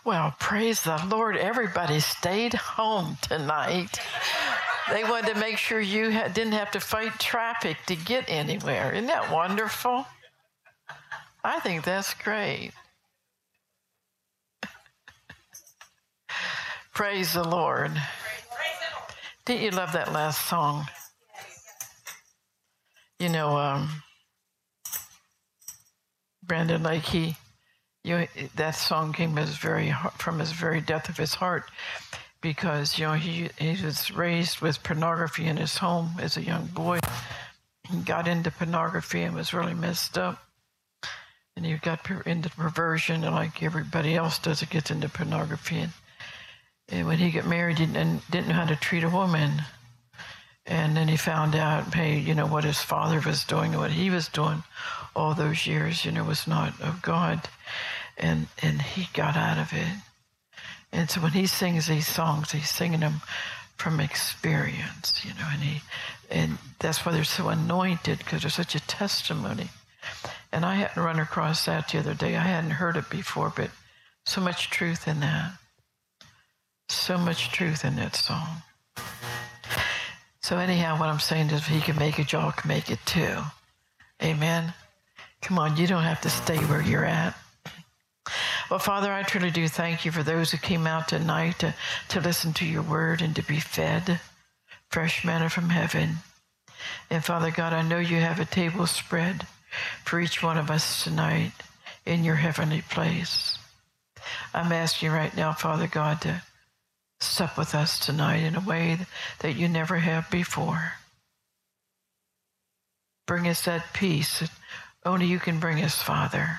Well, praise the Lord. Everybody stayed home tonight. They wanted to make sure you didn't have to fight traffic to get anywhere. Isn't that wonderful? I think that's great. Praise the Lord. Didn't you love that last song? You know, Brandon Lake, that song came from his very depth of his heart, because he was raised with pornography in his home as a young boy. He got into pornography and was really messed up, and he got into perversion, like everybody else does. It gets into pornography, and when he got married, he didn't know how to treat a woman. And then he found out, hey, what his father was doing and what he was doing all those years, was not of God. And he got out of it. And so when he sings these songs, he's singing them from experience, and that's why they're so anointed, because they're such a testimony. And I hadn't run across that the other day. I hadn't heard it before, but so much truth in that. So much truth in that song. So anyhow, what I'm saying is, if he can make it, y'all can make it too. Amen. Come on, you don't have to stay where you're at. Well, Father, I truly do thank you for those who came out tonight to listen to your word and to be fed fresh manna from heaven. And Father God, I know you have a table spread for each one of us tonight in your heavenly place. I'm asking you right now, Father God, to sup with us tonight in a way that you never have before. Bring us that peace that only you can bring us, Father.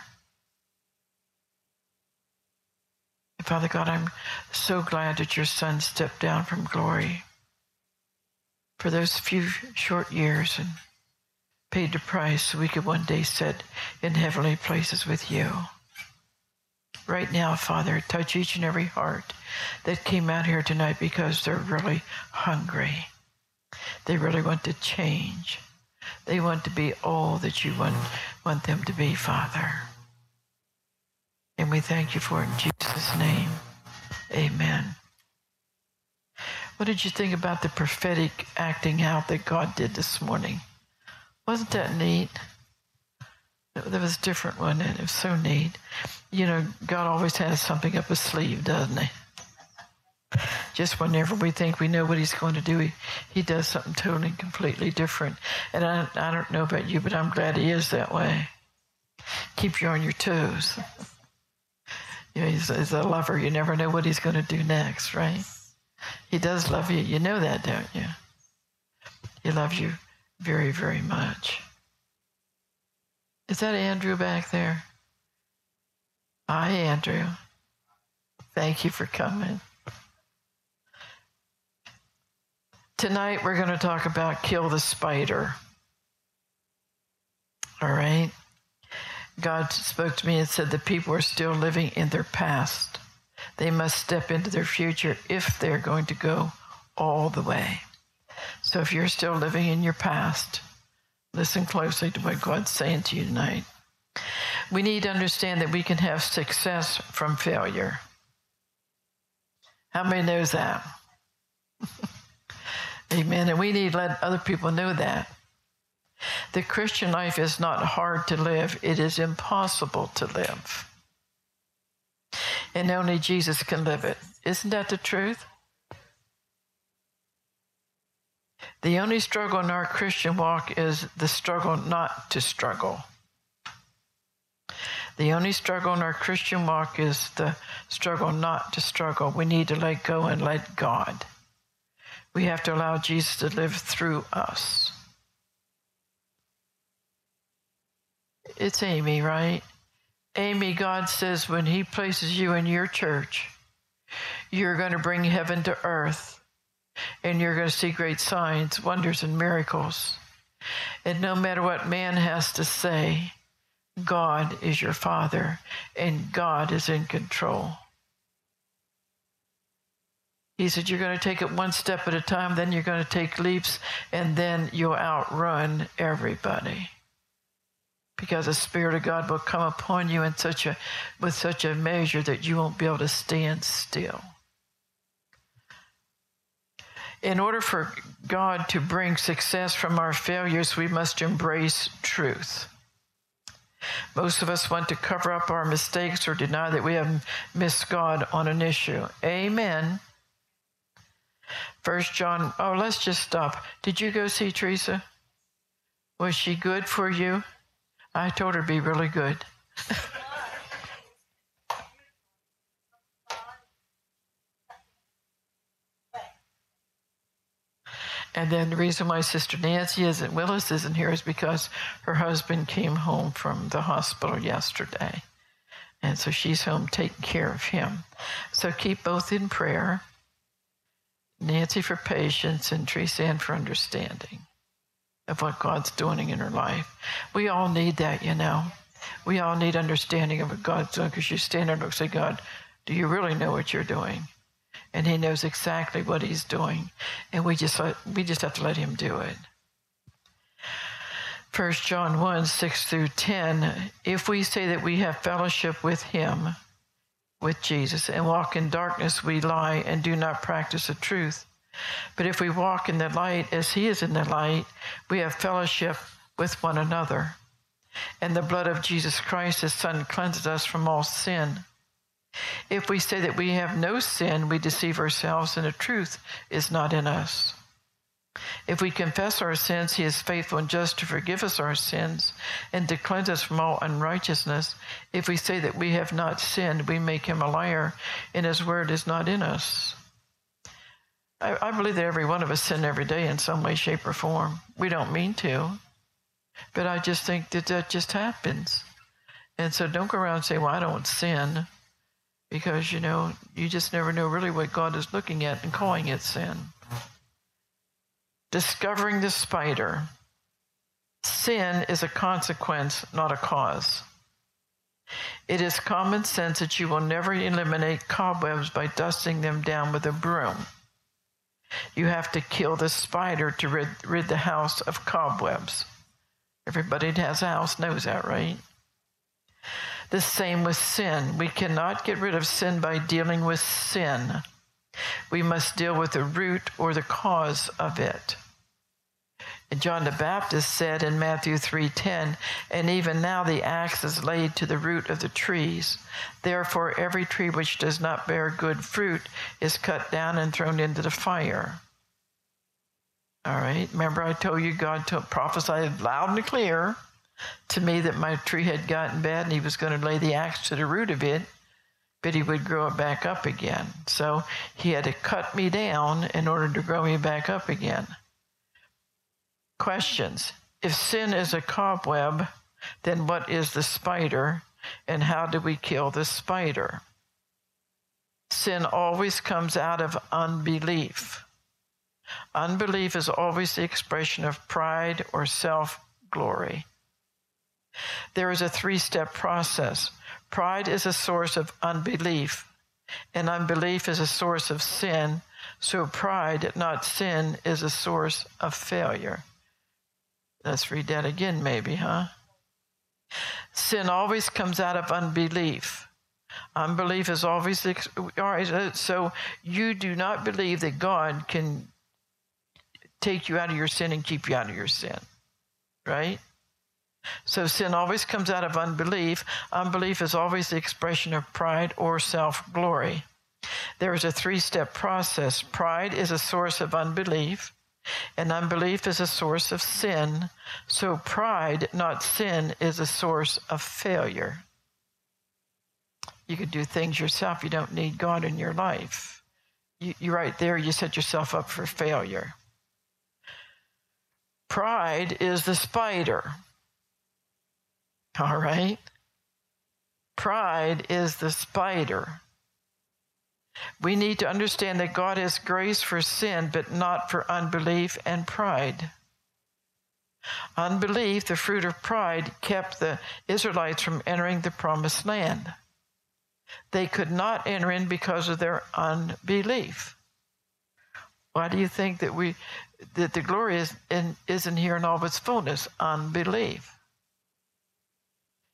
And Father God, I'm so glad that your Son stepped down from glory for those few short years and paid the price so we could one day sit in heavenly places with you. Right now, Father, touch each and every heart that came out here tonight because they're really hungry. They really want to change. They want to be all that you want them to be, Father. And we thank you for it in Jesus' name. Amen. What did you think about the prophetic acting out that God did this morning? Wasn't that neat? That was a different one, and it was so neat. God always has something up his sleeve, doesn't he? Just whenever we think we know what he's going to do, he does something totally and completely different. And I don't know about you, but I'm glad he is that way. Keep you on your toes. He's a lover. You never know what he's going to do next, right? He does love you. You know that, don't you? He loves you very, very much. Is that Andrew back there? Hi, Andrew. Thank you for coming. Tonight we're going to talk about kill the spider. All right? God spoke to me and said the people are still living in their past. They must step into their future if they're going to go all the way. So if you're still living in your past, listen closely to what God's saying to you tonight. We need to understand that we can have success from failure. How many knows that? Amen. And we need to let other people know that. The Christian life is not hard to live. It is impossible to live. And only Jesus can live it. Isn't that the truth? The only struggle in our Christian walk is the struggle not to struggle. The only struggle in our Christian walk is the struggle not to struggle. We need to let go and let God. We have to allow Jesus to live through us. It's Amy, right? Amy, God says when he places you in your church, you're going to bring heaven to earth, and you're going to see great signs, wonders, and miracles. And no matter what man has to say, God is your Father, and God is in control. He said, you're going to take it one step at a time, then you're going to take leaps, and then you'll outrun everybody. because the Spirit of God will come upon you with such a measure that you won't be able to stand still. In order for God to bring success from our failures, we must embrace truth. Most of us want to cover up our mistakes or deny that we have missed God on an issue. Amen. 1 John, let's just stop. Did you go see Teresa? Was she good for you? I told her to be really good. And then the reason why Sister Nancy Willis isn't here is because her husband came home from the hospital yesterday. And so she's home taking care of him. So keep both in prayer. Nancy for patience and Teresa Ann for understanding of what God's doing in her life. We all need that, you know. We all need understanding of what God's doing, because you stand there and say, God, do you really know what you're doing? And he knows exactly what he's doing. And we just have to let him do it. 1 John 1, 6 through 10, if we say that we have fellowship with him, with Jesus, and walk in darkness, we lie and do not practice the truth. But if we walk in the light as he is in the light, we have fellowship with one another. And the blood of Jesus Christ, his Son, cleanses us from all sin. If we say that we have no sin, we deceive ourselves, and the truth is not in us. If we confess our sins, he is faithful and just to forgive us our sins and to cleanse us from all unrighteousness. If we say that we have not sinned, we make him a liar, and his word is not in us. I believe that every one of us sin every day in some way, shape, or form. We don't mean to, but I just think that just happens. And so don't go around and say, well, I don't sin, because, you know, you just never know really what God is looking at and calling it sin. Discovering the spider. Sin is a consequence, not a cause. It is common sense that you will never eliminate cobwebs by dusting them down with a broom. You have to kill the spider to rid the house of cobwebs. Everybody that has a house knows that, right? The same with sin. We cannot get rid of sin by dealing with sin. We must deal with the root or the cause of it. And John the Baptist said in Matthew 3:10, and even now the axe is laid to the root of the trees. Therefore, every tree which does not bear good fruit is cut down and thrown into the fire. All right. Remember, I told you God prophesied loud and clear to me that my tree had gotten bad and he was going to lay the axe to the root of it, but he would grow it back up again. So he had to cut me down in order to grow me back up again. Questions. If sin is a cobweb, then what is the spider, and how do we kill the spider? Sin always comes out of unbelief. Unbelief is always the expression of pride or self-glory. There is a 3-step process. Pride is a source of unbelief, and unbelief is a source of sin. So pride, not sin, is a source of failure. Let's read that again, maybe, huh? Sin always comes out of unbelief. Unbelief is always, all right, so you do not believe that God can take you out of your sin and keep you out of your sin, right? So sin always comes out of unbelief. Unbelief is always the expression of pride or self-glory. There is a 3-step process. Pride is a source of unbelief, and unbelief is a source of sin. So pride, not sin, is a source of failure. You can do things yourself. You don't need God in your life. You right there, you set yourself up for failure. Pride is the spider. All right? Pride is the spider. We need to understand that God has grace for sin, but not for unbelief and pride. Unbelief, the fruit of pride, kept the Israelites from entering the promised land. They could not enter in because of their unbelief. Why do you think that the glory isn't here in all of its fullness? Unbelief.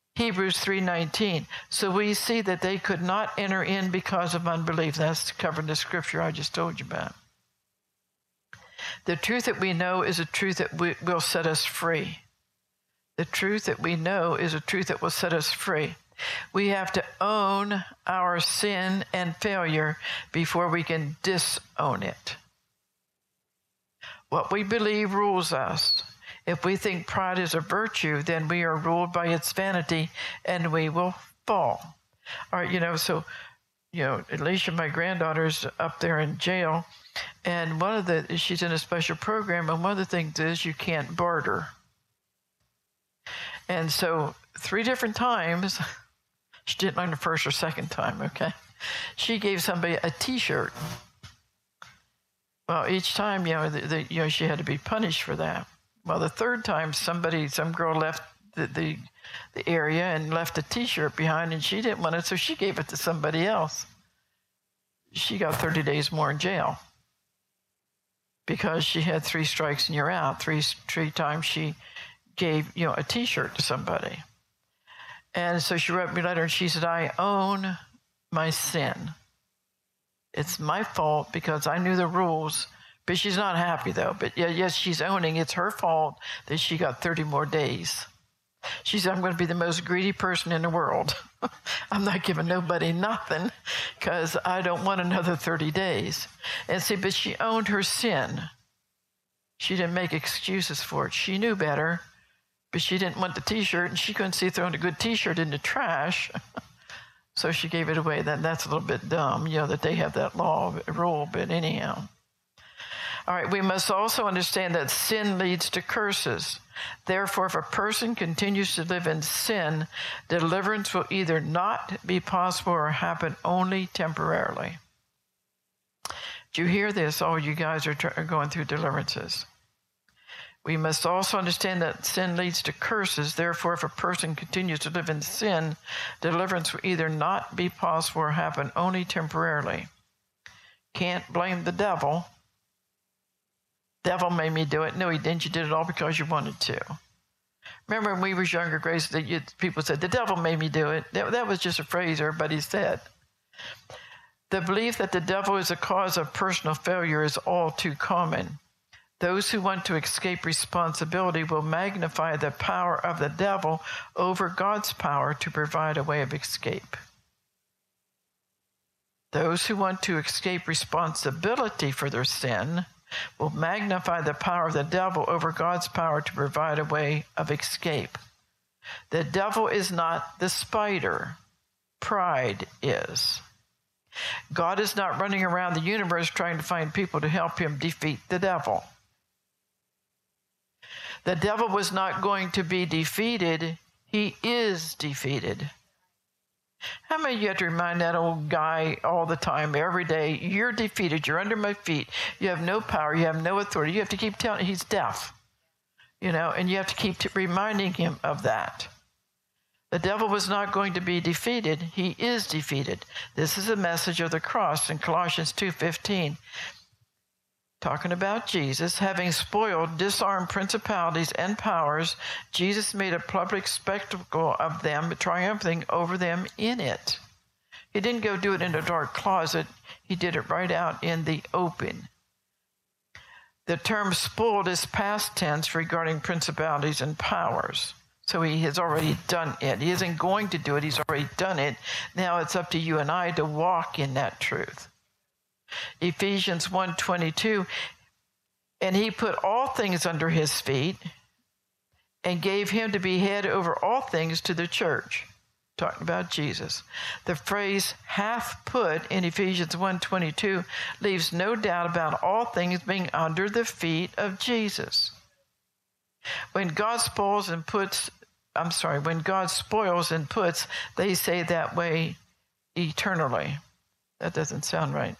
Hebrews 3:19. So we see that they could not enter in because of unbelief. That's covered in the scripture I just told you about. The truth that we know is a truth that will set us free. The truth that we know is a truth that will set us free. We have to own our sin and failure before we can disown it. What we believe rules us. If we think pride is a virtue, then we are ruled by its vanity and we will fall. All right, so, Alicia, my granddaughter's up there in jail, and she's in a special program, and one of the things is you can't barter. And so 3 different times, she didn't learn the first or second time, okay? She gave somebody a T-shirt. Well, each time, she had to be punished for that. Well, the third time, some girl left the area and left a T-shirt behind, and she didn't want it, so she gave it to somebody else. She got 30 days more in jail because she had 3 strikes and you're out. Three times she gave, a T-shirt to somebody. And so she wrote me a letter, and she said, I own my sin. It's my fault because I knew the rules. But she's not happy, though. But yes, she's owning it's her fault that she got 30 more days. She said, I'm going to be the most greedy person in the world. I'm not giving nobody nothing because I don't want another 30 days. And see, but she owned her sin. She didn't make excuses for it. She knew better, but she didn't want the T-shirt, and she couldn't see throwing a good T-shirt in the trash. So she gave it away. That's a little bit dumb, that they have that rule, but anyhow. All right, we must also understand that sin leads to curses. Therefore, if a person continues to live in sin, deliverance will either not be possible or happen only temporarily. Do you hear this? All you guys are going through deliverances. We must also understand that sin leads to curses. Therefore, if a person continues to live in sin, deliverance will either not be possible or happen only temporarily. Can't blame the devil. Devil made me do it. No, he didn't. You did it all because you wanted to. Remember when we was younger, Grace, people said, the devil made me do it. That was just a phrase everybody said. The belief that the devil is a cause of personal failure is all too common. Those who want to escape responsibility will magnify the power of the devil over God's power to provide a way of escape. Those who want to escape responsibility for their sin will magnify the power of the devil over God's power to provide a way of escape. The devil is not the spider. Pride is. God is not running around the universe trying to find people to help him defeat the devil. The devil was not going to be defeated. He is defeated. How many of you have to remind that old guy all the time, every day, you're defeated, you're under my feet, you have no power, you have no authority. You have to keep telling him he's deaf, and you have to keep reminding him of that. The devil was not going to be defeated. He is defeated. This is a message of the cross in Colossians 2:15. Talking about Jesus, having spoiled, disarmed principalities and powers, Jesus made a public spectacle of them, triumphing over them in it. He didn't go do it in a dark closet. He did it right out in the open. The term spoiled is past tense regarding principalities and powers. So he has already done it. He isn't going to do it. He's already done it. Now it's up to you and I to walk in that truth. Ephesians 1:22, and he put all things under his feet and gave him to be head over all things to the church. Talking about Jesus. The phrase hath put in Ephesians 1:22 leaves no doubt about all things being under the feet of Jesus. When God spoils and puts, they say that way eternally. That doesn't sound right.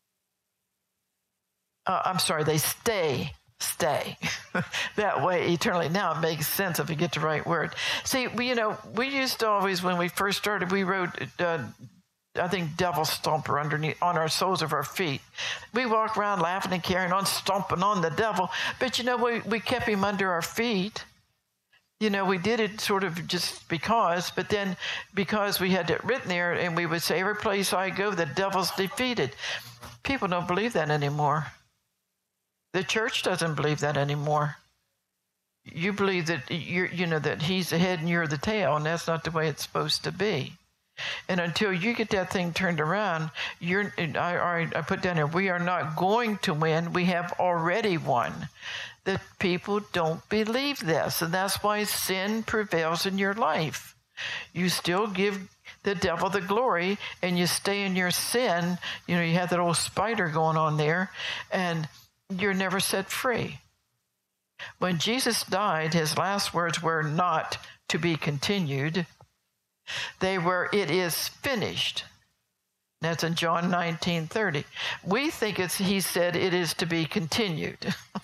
They stay that way eternally. Now it makes sense if you get the right word. See, we used to always, when we first started, we wrote, I think, devil stomper underneath on our soles of our feet. We walked around laughing and carrying on, stomping on the devil. But we kept him under our feet. We did it sort of just because, but then because we had it written there, and we would say, every place I go, the devil's defeated. People don't believe that anymore. The church doesn't believe that anymore. You believe that that he's the head and you're the tail, and that's not the way it's supposed to be. And until you get that thing turned around, I put down here, we are not going to win. We have already won. That people don't believe this, and that's why sin prevails in your life. You still give the devil the glory, and you stay in your sin. You have that old spider going on there, and you're never set free. When Jesus died, his last words were not to be continued. They were, it is finished. That's in John 19:30. We think he said it is to be continued.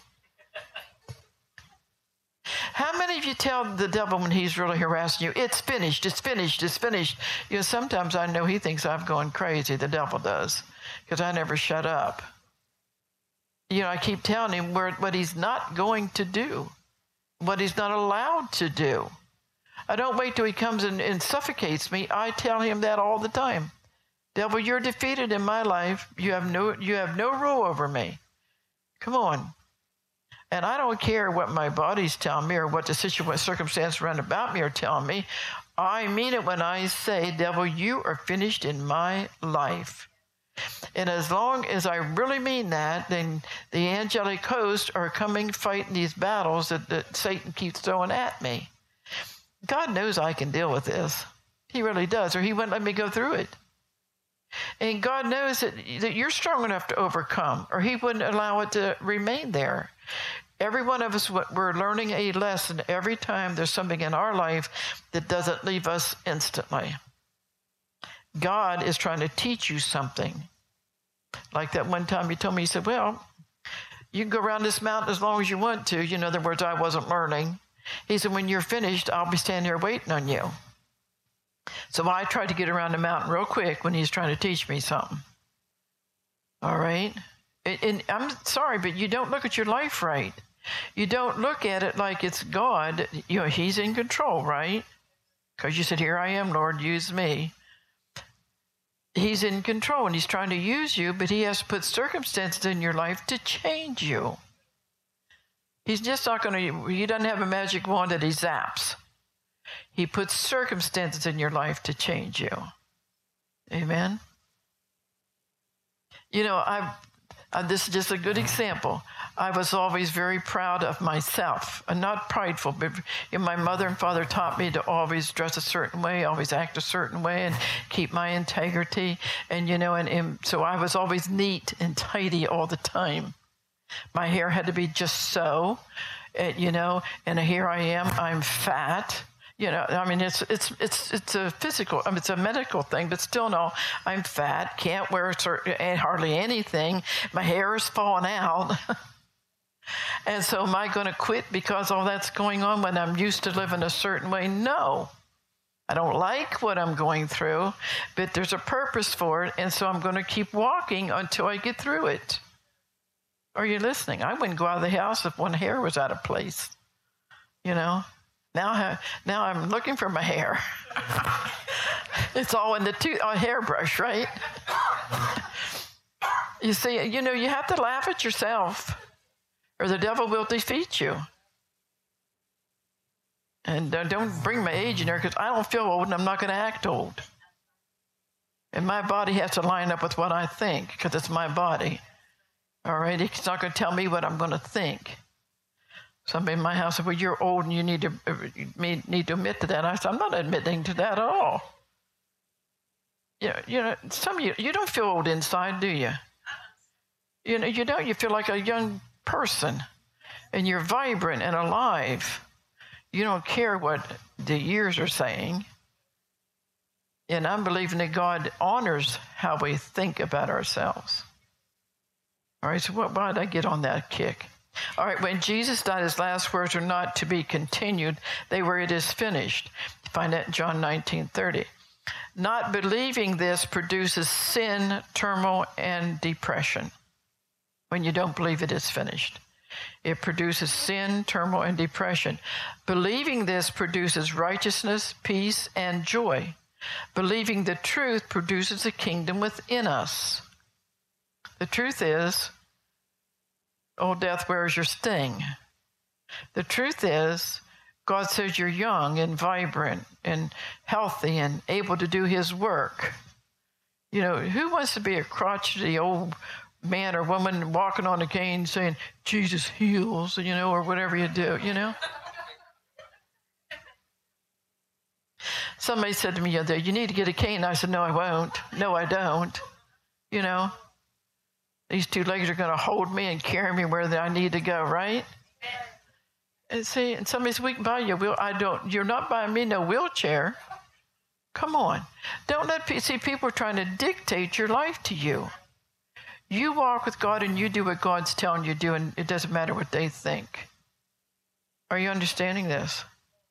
How many of you tell the devil when he's really harassing you, it's finished, it's finished, it's finished? Sometimes I know he thinks I'm going crazy, the devil does, because I never shut up. I keep telling him what he's not going to do, what he's not allowed to do. I don't wait till he comes and suffocates me. I tell him that all the time. Devil, you're defeated in my life. You have no rule over me. Come on. And I don't care what my body's telling me or what the circumstance around about me are telling me. I mean it when I say, devil, you are finished in my life. And as long as I really mean that, then the angelic hosts are coming fighting these battles that Satan keeps throwing at me. God knows I can deal with this. He really does, or he wouldn't let me go through it. And God knows that you're strong enough to overcome, or he wouldn't allow it to remain there. Every one of us, we're learning a lesson every time there's something in our life that doesn't leave us instantly. God is trying to teach you something. Like that one time he told me, he said, well, you can go around this mountain as long as you want to. In other words, I wasn't learning. He said, when you're finished, I'll be standing here waiting on you. So I tried to get around the mountain real quick when he's trying to teach me something. All right? And I'm sorry, but you don't look at your life right. You don't look at it like it's God. He's in control, right? Because you said, here I am, Lord, use me. He's in control, and he's trying to use you, but he has to put circumstances in your life to change you. He's just not going to, he doesn't have a magic wand that he zaps. He puts circumstances in your life to change you. Amen? This is just a good example. I was always very proud of myself, and not prideful, but my mother and father taught me to always dress a certain way, always act a certain way, and keep my integrity. And so I was always neat and tidy all the time. My hair had to be just so, and here I am, I'm fat. It's a physical, it's a medical thing, but still, no, I'm fat, can't wear hardly anything. My hair is falling out. And so am I going to quit because all that's going on when I'm used to living a certain way? No. I don't like what I'm going through, but there's a purpose for it, and so I'm going to keep walking until I get through it. Are you listening? I wouldn't go out of the house if one hair was out of place. Now I'm looking for my hair. It's all in the hairbrush, right? You see, you have to laugh at yourself, or the devil will defeat you. And don't bring my age in there, because I don't feel old and I'm not going to act old. And my body has to line up with what I think, because it's my body. All right? It's not going to tell me what I'm going to think. Somebody in my house said, well, you're old and you need to admit to that. I said, I'm not admitting to that at all. Some of you don't feel old inside, do you? You don't. You feel like a young person, and you're vibrant and alive. You don't care what the years are saying. And I'm believing that God honors how we think about ourselves. All right, so why did I get on that kick? All right, when Jesus died, his last words were not to be continued. They were, it is finished. You find that in John 19:30. Not believing this produces sin, turmoil, and depression when you don't believe it is finished. It produces sin, turmoil, and depression. Believing this produces righteousness, peace, and joy. Believing the truth produces a kingdom within us. The truth is, oh, death, where's your sting? The truth is, God says you're young and vibrant and healthy and able to do his work. You know, who wants to be a crotchety old man or woman walking on a cane saying, Jesus heals, you know, or whatever you do, you know? Somebody said to me the other day, you need to get a cane. I said, no, I won't. No, I don't. You know, these two legs are going to hold me and carry me where I need to go, right? And see, and somebody said, we can buy you a wheel. I don't. You're not buying me no wheelchair. Come on. Don't let people are trying to dictate your life to you. You walk with God and you do what God's telling you to do, and it doesn't matter what they think. Are you understanding this?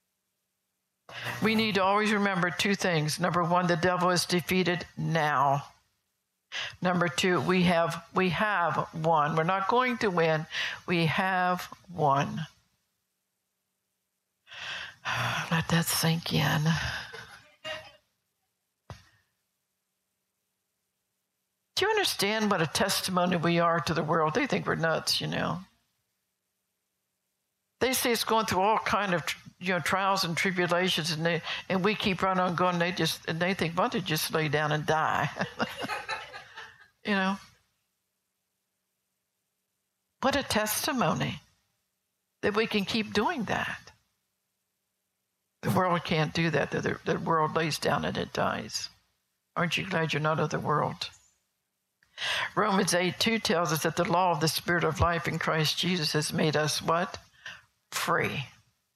We need to always remember two things. Number one, the devil is defeated now. Number two, we have won. We're not going to win. We have won. Let that sink in. Do you understand what a testimony we are to the world? They think we're nuts, you know. They see us going through all kind of, you know, trials and tribulations, and we keep running on going. They think, why don't they just lay down and die? You know. What a testimony that we can keep doing that. The world can't do that. The world lays down and it dies. Aren't you glad you're not of the world? Romans 8:2 tells us that the law of the Spirit of life in Christ Jesus has made us what? Free.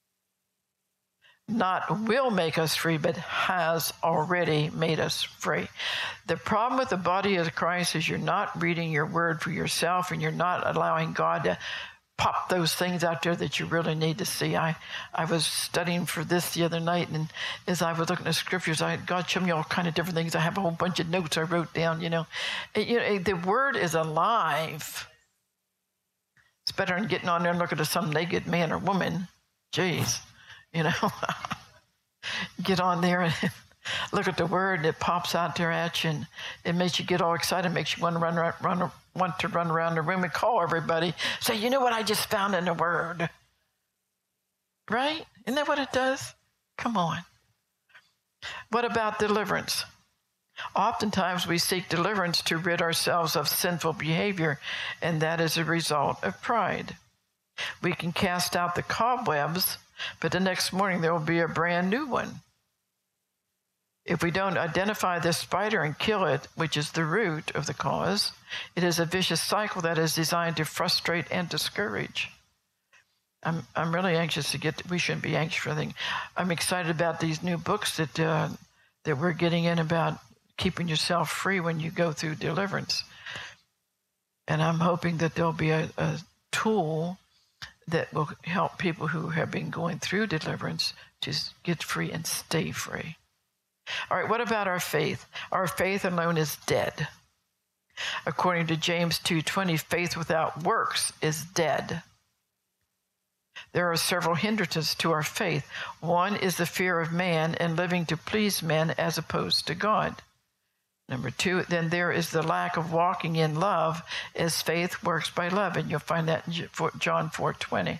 Not will make us free, but has already made us free. The problem with the body of Christ is you're not reading your word for yourself, and you're not allowing God to pop those things out there that you really need to see. I was studying for this the other night, and as I was looking at scriptures, God showed me all kind of different things. I have a whole bunch of notes I wrote down, you know. The word is alive. It's better than getting on there and looking at some naked man or woman. Jeez, you know. Get on there and look at the word, and it pops out there at you, and it makes you get all excited, makes you want to run around the room and call everybody, say, you know what I just found in the word? Right? Isn't that what it does? Come on. What about deliverance? Oftentimes we seek deliverance to rid ourselves of sinful behavior, and that is a result of pride. We can cast out the cobwebs, but the next morning there will be a brand new one. If we don't identify this spider and kill it, which is the root of the cause, it is a vicious cycle that is designed to frustrate and discourage. I'm really anxious to we shouldn't be anxious for anything. I'm excited about these new books that we're getting in about keeping yourself free when you go through deliverance. And I'm hoping that there'll be a tool that will help people who have been going through deliverance to get free and stay free. All right, what about our faith? Our faith alone is dead. According to James 2:20, faith without works is dead. There are several hindrances to our faith. One is the fear of man and living to please men as opposed to God. Number two, then there is the lack of walking in love as faith works by love. And you'll find that in John 4:20.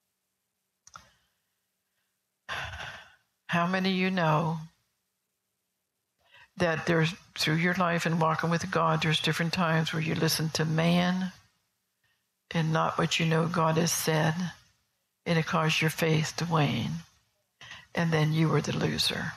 How many of you know that there's, through your life and walking with God, there's different times where you listen to man and not what you know God has said, and it caused your faith to wane, and then you were the loser.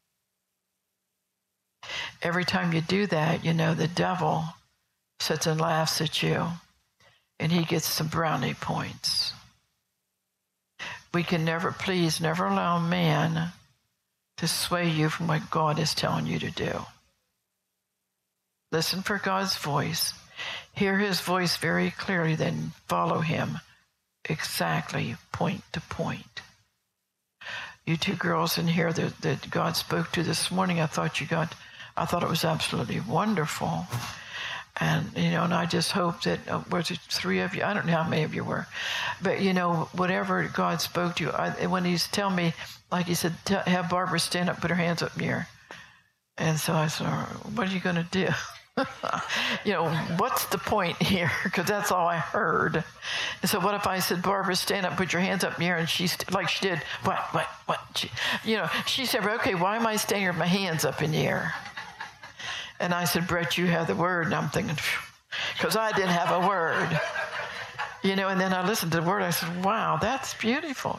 Every time you do that, you know the devil sits and laughs at you, and he gets some brownie points. We can never allow man to sway you from what God is telling you to do. Listen for God's voice. Hear his voice very clearly, then follow him exactly point to point. You two girls in here that God spoke to this morning, I thought it was absolutely wonderful. And, and I just hope that, was it 3 of you? I don't know how many of you were. But, whatever God spoke to you, when he's telling me, like he said, have Barbara stand up, put her hands up in the air. And so I said, what are you going to do? What's the point here? Because that's all I heard. And so what if I said, Barbara, stand up, put your hands up in the air, and she, like she did, what? She said, okay, why am I standing with my hands up in the air? And I said, Brett, you have the word. And I'm thinking, because I didn't have a word. And then I listened to the word. I said, wow, that's beautiful,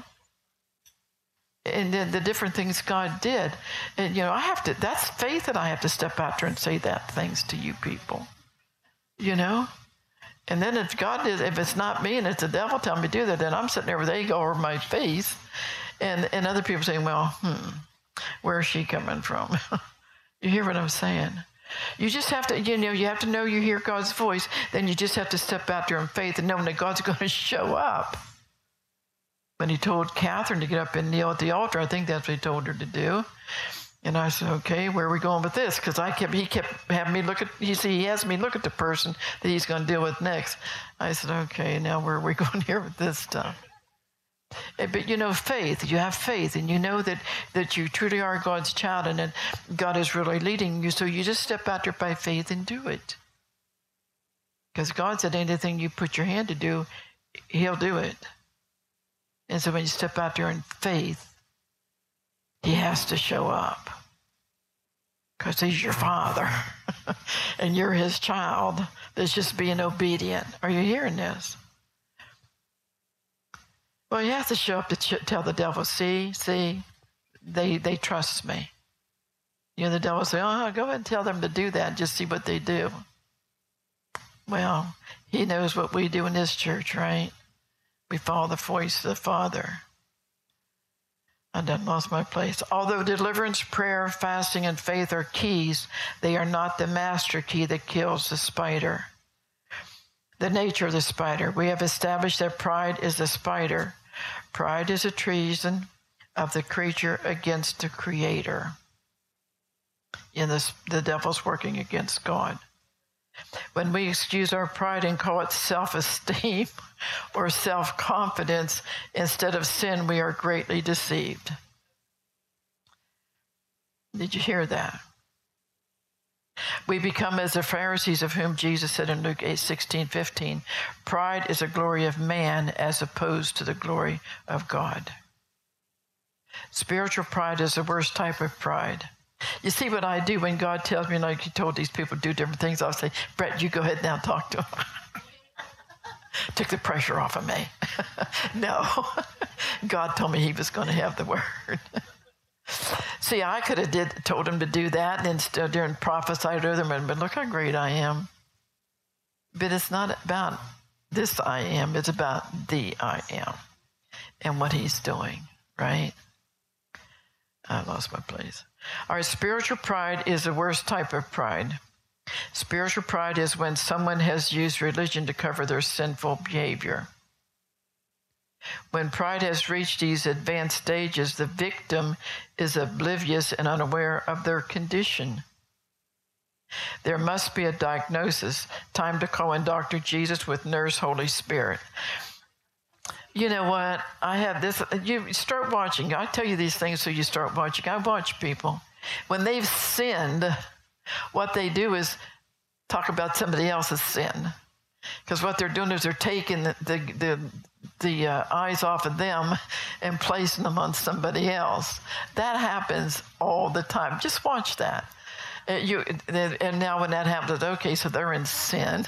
And then the different things God did. And, that's faith that I have to step out there and say that things to you people, And then if it's not me and it's the devil telling me to do that, then I'm sitting there with ego over my face. And other people saying, well, where is she coming from? You hear what I'm saying? You just have to, you have to know you hear God's voice. Then you just have to step out there in faith and knowing that God's going to show up. When he told Catherine to get up and kneel at the altar, I think that's what he told her to do. And I said, okay, where are we going with this? Because he kept having me look at, he has me look at the person that he's going to deal with next. I said, okay, now where are we going here with this stuff? But faith, you have faith, and you know that you truly are God's child and that God is really leading you. So you just step out there by faith and do it. Because God said anything you put your hand to do, he'll do it. And so when you step out there in faith, he has to show up. Because he's your father. And you're his child that's just being obedient. Are you hearing this? Well, you have to show up to tell the devil, see, they trust me. The devil say, oh, go ahead and tell them to do that and just see what they do. Well, he knows what we do in this church, right? We follow the voice of the Father. I done lost my place. Although deliverance, prayer, fasting, and faith are keys, they are not the master key that kills the spider. The nature of the spider. We have established that pride is the spider. Pride is a treason of the creature against the Creator. The devil's working against God. When we excuse our pride and call it self-esteem or self-confidence instead of sin, we are greatly deceived. Did you hear that? We become as the Pharisees, of whom Jesus said in Luke 8:16-15, pride is a glory of man as opposed to the glory of God. Spiritual pride is the worst type of pride. You see what I do when God tells me, like he told these people to do different things, I'll say, Brett, you go ahead now and talk to him. Took the pressure off of me. No, God told me he was going to have the word. See, I could have told him to do that and then stood there and prophesied to them, but look how great I am. But it's not about this I am, it's about the I am and what he's doing, right? I lost my place. Our spiritual pride is the worst type of pride. Spiritual pride is when someone has used religion to cover their sinful behavior. When pride has reached these advanced stages, the victim is oblivious and unaware of their condition. There must be a diagnosis. Time to call in Dr. Jesus with Nurse Holy Spirit. You know what? I have this. You start watching. I tell you these things so you start watching. I watch people. When they've sinned, what they do is talk about somebody else's sin. Because what they're doing is they're taking the eyes off of them and placing them on somebody else. That happens all the time. Just watch that. And now when that happens, okay, so they're in sin.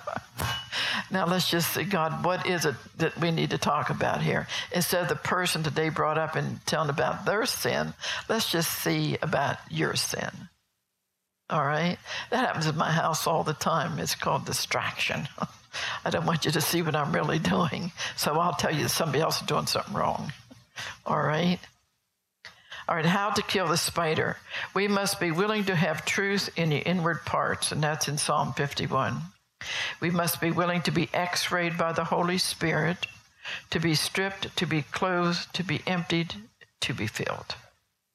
Now let's just say, God, what is it that we need to talk about here? Instead of the person that they brought up and telling about their sin, let's just see about your sin. All right? That happens in my house all the time. It's called distraction. I don't want you to see what I'm really doing, so I'll tell you that somebody else is doing something wrong. All right? All right, how to kill the spider. We must be willing to have truth in the inward parts, and that's in Psalm 51. We must be willing to be x-rayed by the Holy Spirit, to be stripped, to be clothed, to be emptied, to be filled.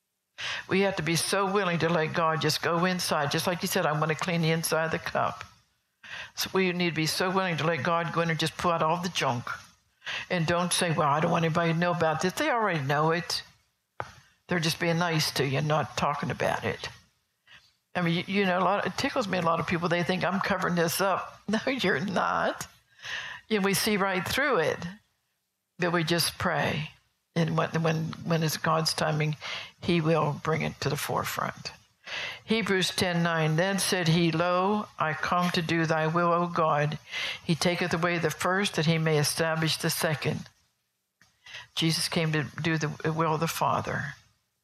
We have to be so willing to let God just go inside, just like he said, I want to clean the inside of the cup. So we need to be so willing to let God go in and just pull out all the junk. And don't say, well, I don't want anybody to know about this. They already know it. They're just being nice to you and not talking about it. I mean, you know, it tickles me a lot of people. They think I'm covering this up. No, you're not. And we see right through it. But we just pray. And when it's God's timing, he will bring it to the forefront. Hebrews 10:9, then said he, Lo, I come to do thy will, O God. He taketh away the first, that he may establish the second. Jesus came to do the will of the Father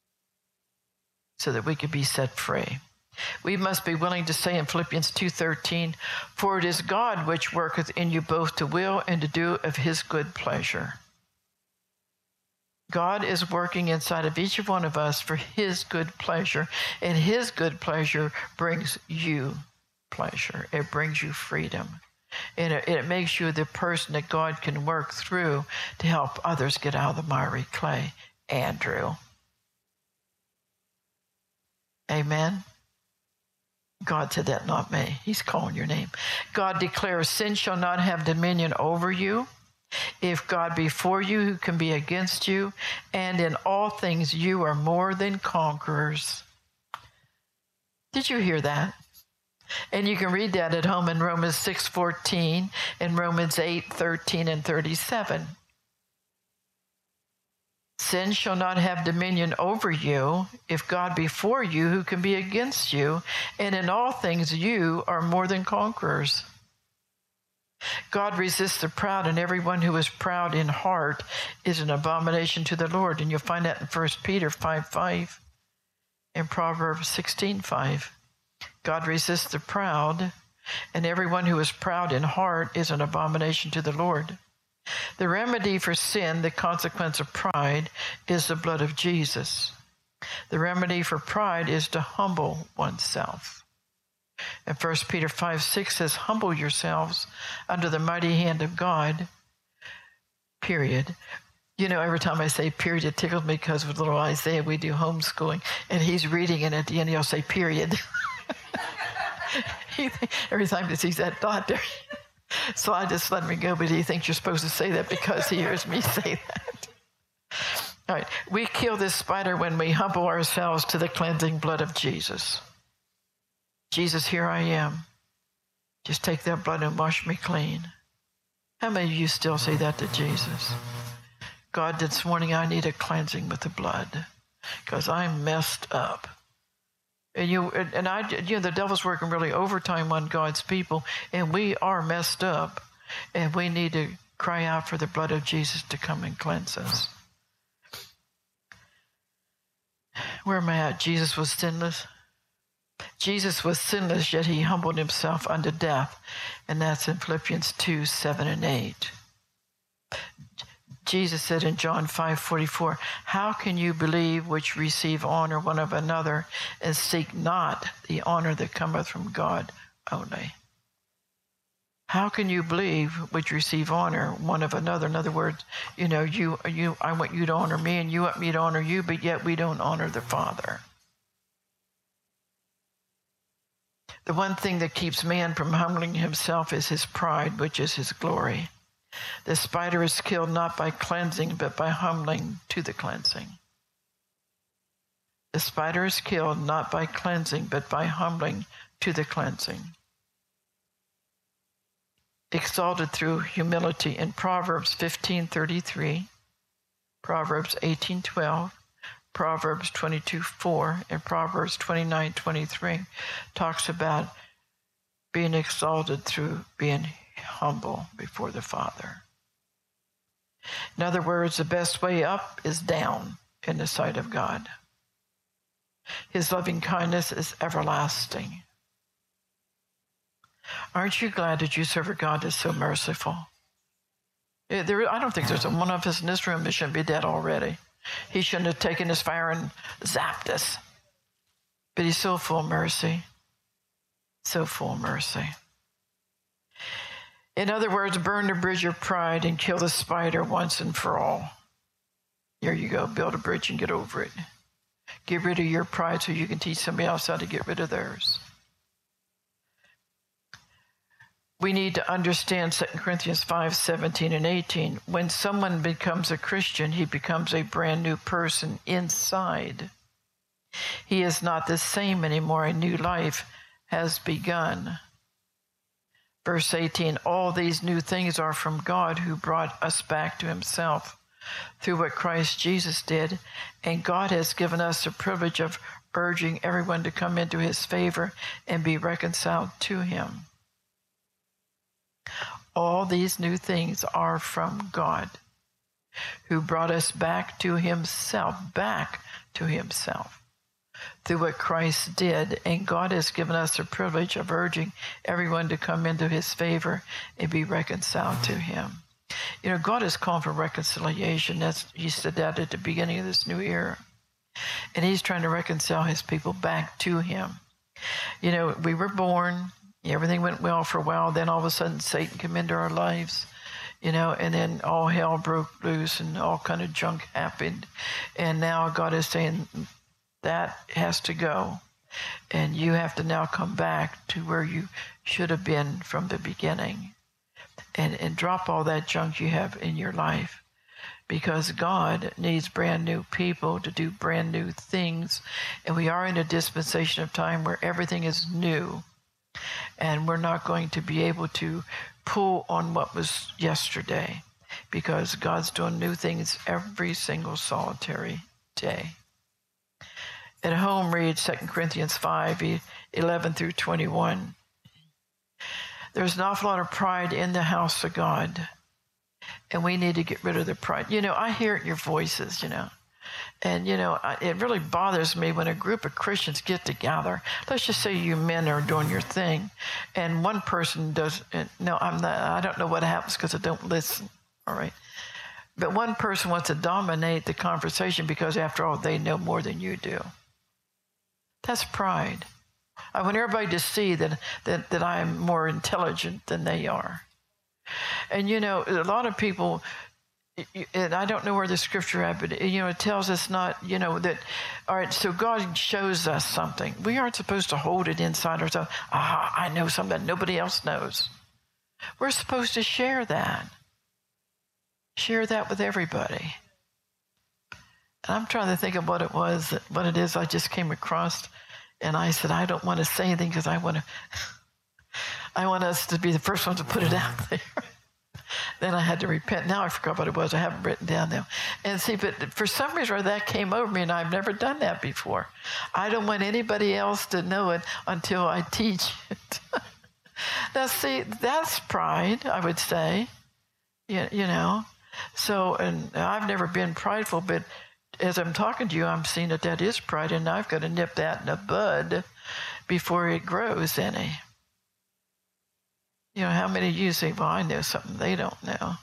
so that we could be set free. We must be willing to say in Philippians 2:13, for it is God which worketh in you both to will and to do of his good pleasure. God is working inside of each one of us for his good pleasure, and his good pleasure brings you pleasure. It brings you freedom, and it makes you the person that God can work through to help others get out of the miry clay. Andrew. Amen. God said that, not me. He's calling your name. God declares, sin shall not have dominion over you. If God be for you, who can be against you? And in all things you are more than conquerors. Did you hear that? And you can read that at home in Romans 6:14 and Romans 8:13 and 37. Sin shall not have dominion over you. If God be for you, who can be against you? And in all things you are more than conquerors. God resists the proud, and everyone who is proud in heart is an abomination to the Lord. And you'll find that in 1 Peter 5:5 and Proverbs 16:5. God resists the proud, and everyone who is proud in heart is an abomination to the Lord. The remedy for sin, the consequence of pride, is the blood of Jesus. The remedy for pride is to humble oneself. And 1 Peter 5:6 says, humble yourselves under the mighty hand of God, period. You know, every time I say period, it tickles me because with little Isaiah, we do homeschooling, and he's reading, and at the end he'll say period. Every time he sees that dot there. So I just let him go, but he thinks you're supposed to say that because he hears me say that. All right, we kill this spider when we humble ourselves to the cleansing blood of Jesus. Jesus, here I am. Just take that blood and wash me clean. How many of you still say that to Jesus? God, this morning I need a cleansing with the blood because I'm messed up. And the devil's working really overtime on God's people, and we are messed up, and we need to cry out for the blood of Jesus to come and cleanse us. Where am I at? Jesus was sinless. Jesus was sinless, yet he humbled himself unto death, and that's in Philippians 2:7 and 8. Jesus said in John 5:44, how can you believe which receive honor one of another and seek not the honor that cometh from God only? How can you believe which receive honor one of another? In other words, I want you to honor me and you want me to honor you, but yet we don't honor the Father. The one thing that keeps man from humbling himself is his pride, which is his glory. The spider is killed not by cleansing, but by humbling to the cleansing. The spider is killed not by cleansing, but by humbling to the cleansing. Exalted through humility in Proverbs 15:33, Proverbs 18:12, Proverbs 22:4, and Proverbs 29:23 talks about being exalted through being humble before the Father. In other words, the best way up is down in the sight of God. His loving kindness is everlasting. Aren't you glad that you serve a God that's so merciful? I don't think there's one of us in this room that shouldn't be dead already. He shouldn't have taken his fire and zapped us. But he's so full of mercy. So full of mercy. In other words, burn the bridge of pride and kill the spider once and for all. There you go. Build a bridge and get over it. Get rid of your pride so you can teach somebody else how to get rid of theirs. we need to understand 2 Corinthians 5:17 and 18. When someone becomes a Christian, he becomes a brand new person inside. He is not the same anymore. A new life has begun. Verse 18, all these new things are from God, who brought us back to himself through what Christ Jesus did. And God has given us the privilege of urging everyone to come into his favor and be reconciled to him. All these new things are from God, who brought us back to himself, through what Christ did. And God has given us the privilege of urging everyone to come into his favor and be reconciled to him. You know, God is calling for reconciliation. He said that at the beginning of this new era. And he's trying to reconcile his people back to him. You know, we were born, everything went well for a while, then all of a sudden Satan came into our lives, you know, and then all hell broke loose and all kind of junk happened. And now God is saying that has to go. And you have to now come back to where you should have been from the beginning. And drop all that junk you have in your life. Because God needs brand new people to do brand new things. And we are in a dispensation of time where everything is new. And we're not going to be able to pull on what was yesterday, because God's doing new things every single solitary day. At home, read 2 Corinthians 5:11 through 21. There's an awful lot of pride in the house of God, and we need to get rid of the pride. You know, I hear it in your voices, you know. And, you know, it really bothers me when a group of Christians get together. Let's just say you men are doing your thing, and one person does, no, I don't know what happens because I don't listen, all right? But one person wants to dominate the conversation because, after all, they know more than you do. That's pride. I want everybody to see that I'm more intelligent than they are. And, you know, a lot of people, and I don't know where the scripture at, but, you know, it tells us not, you know, that, all right, so God shows us something. We aren't supposed to hold it inside ourselves. I know something that nobody else knows. We're supposed to share that. Share that with everybody. And I'm trying to think of what it is I just came across. And I said, I don't want to say anything because I want us to be the first ones to put it out there. Then I had to repent. Now I forgot what it was. I haven't written down now. And see, but for some reason that came over me, and I've never done that before. I don't want anybody else to know it until I teach it. Now, see, that's pride, I would say. You know. So, and I've never been prideful, but as I'm talking to you, I'm seeing that is pride, and I've got to nip that in the bud before it grows any. You know, how many of you say, well, I know something they don't know?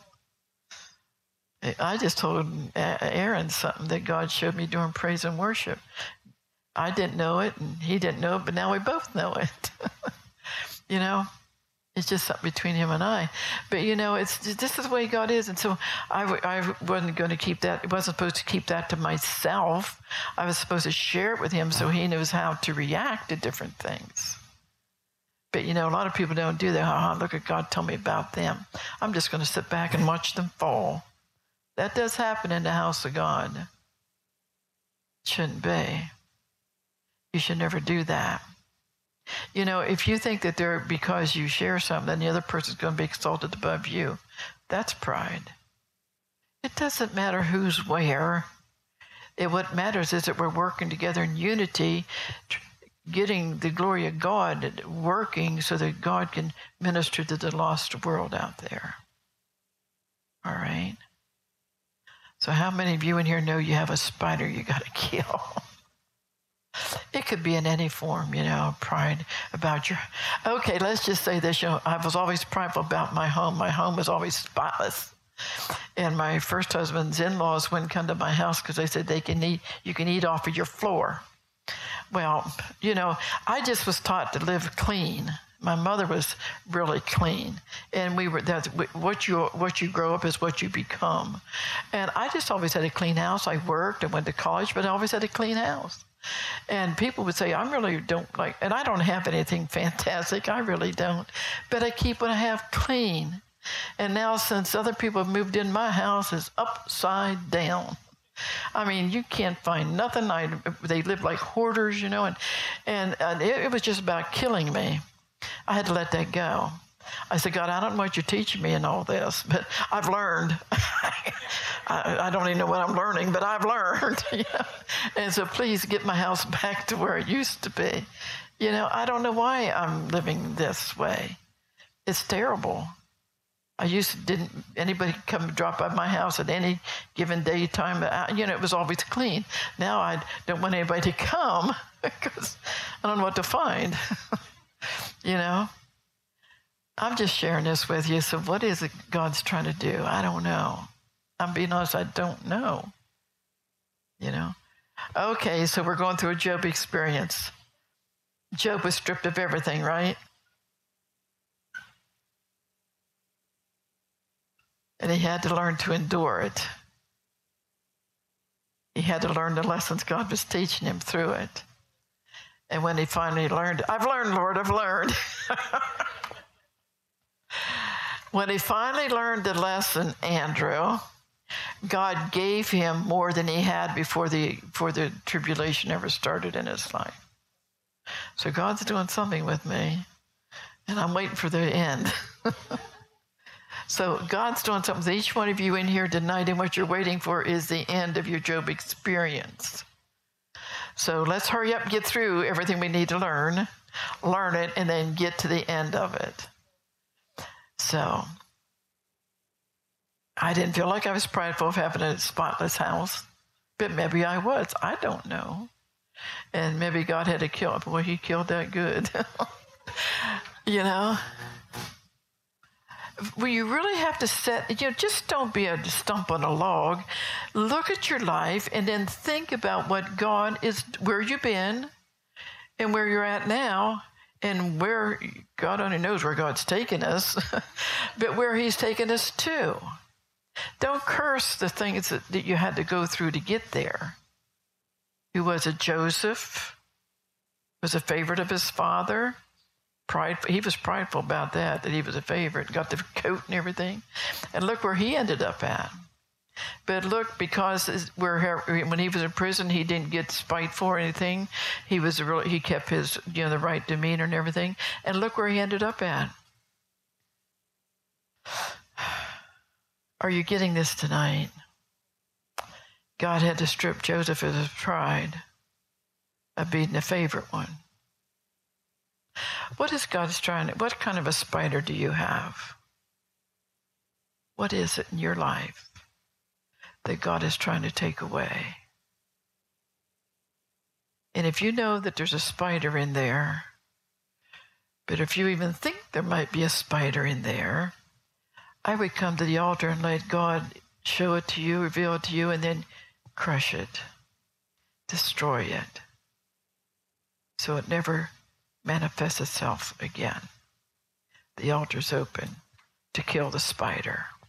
I just told Aaron something that God showed me during praise and worship. I didn't know it, and he didn't know it, but now we both know it. You know? It's just something between him and I. But, you know, this is the way God is. And so I wasn't going to keep that. I wasn't supposed to keep that to myself. I was supposed to share it with him so he knows how to react to different things. But, you know, a lot of people don't do that. Look at God, tell me about them. I'm just going to sit back and watch them fall. That does happen in the house of God. It shouldn't be. You should never do that. You know, if you think that because you share something, then the other person's going to be exalted above you, that's pride. It doesn't matter who's where. What matters is that we're working together in unity, getting the glory of God, working so that God can minister to the lost world out there. All right? So how many of you in here know you have a spider you got to kill? It could be in any form, you know, pride about okay, let's just say this, you know, I was always prideful about my home. My home was always spotless. And my first husband's in-laws wouldn't come to my house because they said you can eat off of your floor. Well, you know, I just was taught to live clean. My mother was really clean, and what you grow up is what you become. And I just always had a clean house. I worked and went to college, but I always had a clean house. And people would say, I really don't like, and I don't have anything fantastic. I really don't. But I keep what I have clean. And now since other people have moved in, my house is upside down. I mean, you can't find nothing. They live like hoarders, you know, and it was just about killing me. I had to let that go. I said, God, I don't know what you're teaching me in all this, but I've learned. I don't even know what I'm learning, but I've learned. You know? And so please get my house back to where it used to be. You know, I don't know why I'm living this way. It's terrible. Didn't anybody come drop by my house at any given daytime? You know, it was always clean. Now I don't want anybody to come because I don't know what to find. You know? I'm just sharing this with you. So what is it God's trying to do? I don't know. I'm being honest, I don't know. You know? Okay, so we're going through a Job experience. Job was stripped of everything, right? And he had to learn to endure it. He had to learn the lessons God was teaching him through it. And when he finally learned, I've learned, Lord, I've learned. When he finally learned the lesson, Andrew, God gave him more than he had before the tribulation ever started in his life. So God's doing something with me, and I'm waiting for the end. So God's doing something with each one of you in here tonight, and what you're waiting for is the end of your Job experience. So let's hurry up and get through everything we need to learn it, and then get to the end of it. So I didn't feel like I was prideful of having a spotless house, but maybe I was. I don't know. And maybe God had to kill it. Boy, he killed that good. You know? Well, you really have to just don't be a stump on a log. Look at your life and then think about what God is, where you've been and where you're at now, and where God only knows where God's taken us, but where he's taken us to. Don't curse the things that you had to go through to get there. Who was it? Joseph was a favorite of his father. He was prideful about that he was a favorite, got the coat and everything. And look where he ended up at. But look, because when he was in prison, he didn't get spiteful or anything. He kept his, the right demeanor and everything. And look where he ended up at. Are you getting this tonight? God had to strip Joseph of his pride of being the favorite one. What kind of a spider do you have? What is it in your life that God is trying to take away? And if you know that there's a spider in there, but if you even think there might be a spider in there, I would come to the altar and let God show it to you, reveal it to you, and then crush it, destroy it, so it never manifests itself again. The altar's open to kill the spider.